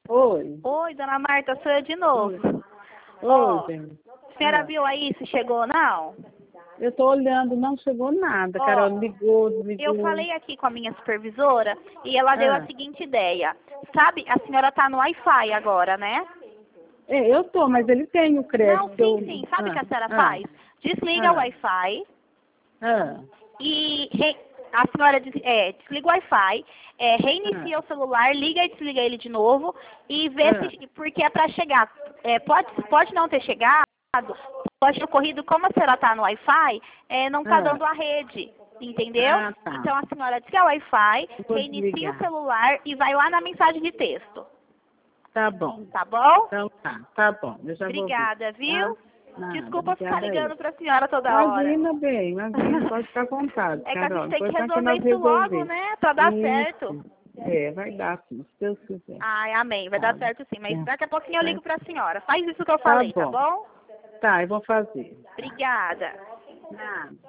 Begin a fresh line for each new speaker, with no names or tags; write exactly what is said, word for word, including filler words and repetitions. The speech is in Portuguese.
Oi.
Oi, dona Marta, sou eu de novo.
Oi,
Ó,
bem.
a senhora
Ah,
viu aí se chegou ou não?
eu tô olhando, não chegou nada.
Ó,
Carol ligou,
Eu
ligou.
falei aqui com a minha supervisora e ela deu a
Ah,
seguinte ideia. Sabe, a senhora tá no Wi-Fi agora, né?
é, eu tô, mas ele tem o
Não,
crédito.
sim,
eu-
sim. Sabe o que
Ah,
a senhora
ah,
faz? Desliga o
ah,
Wi-Fi
ah,
e re- a senhora des- é, desliga o Wi-Fi, é,
ah,
reinicia o celular, liga e desliga ele de novo e vê
ah,
se, porque é para chegar. É, pode, pode não ter chegado, pode ter ocorrido, como a senhora está no Wi-Fi, é, não está
ah.
dando a rede, entendeu?
Ah, tá.
Então a senhora desliga o Wi-Fi,
Eu vou
reinicia o
desligar.
celular e vai lá na mensagem de texto,
Tá bom.
tá bom?
Então tá, tá bom. Eu já vou ver.
Obrigada,
Tá?
viu?
Nada,
Desculpa ficar
obrigada aí.
ligando para a senhora toda hora.
Imagina bem, imagina, pode ficar à vontade,
É que a
Carol.
gente tem que
Importante é
resolver
nós
isso logo,
resolver.
né? Pra dar certo.
Isso. É, vai dar sim, se Deus quiser.
Ai, amém. Vai dar
Sabe?
certo sim. Mas
É.
daqui a pouquinho eu ligo
Vai-
pra senhora. Faz isso que eu
Tá
falei, tá
bom.
bom?
Tá, eu vou fazer.
Obrigada.
Nada.